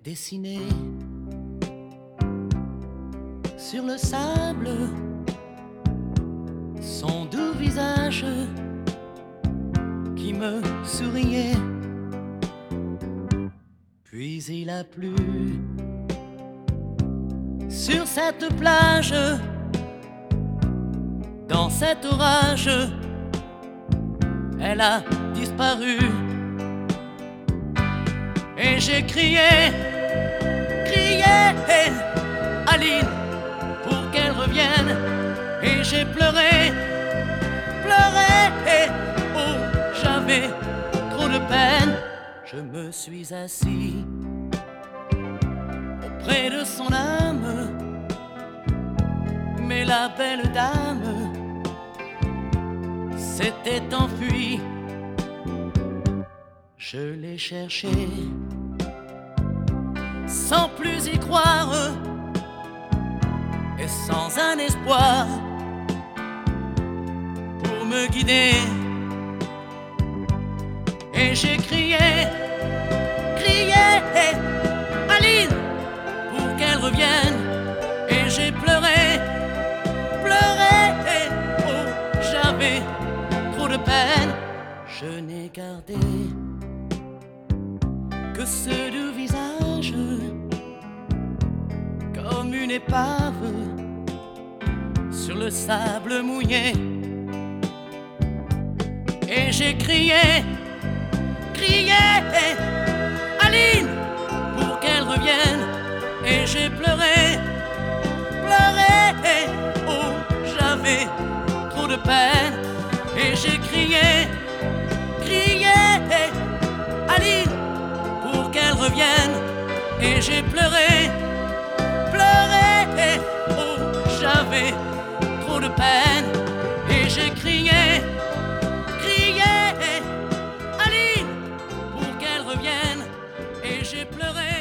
dessiné sur le sable son doux visage qui me souriait. Puis il a plu sur cette plage, dans cet orage, elle a disparu. Et j'ai crié, Aline, pour qu'elle revienne. Et j'ai pleuré, oh, j'avais trop de peine. Je me suis assis auprès de son âme, mais la belle dame s'était enfuie. Je l'ai cherchée sans plus y croire et sans un espoir pour me guider. Et j'ai crié, Aline, pour qu'elle revienne. Et j'ai pleuré, oh, j'avais trop de peine. Je n'ai gardé que ce doux visage, comme une épave sur le sable mouillé. Et j'ai crié, Aline, pour qu'elle revienne. Et j'ai pleuré, oh, j'avais trop de peine. Et j'ai crié, Aline, pour qu'elle revienne. Et j'ai pleuré, oh, j'avais trop de peine. Et j'ai crié, Aline, pour qu'elle revienne. Et j'ai pleuré.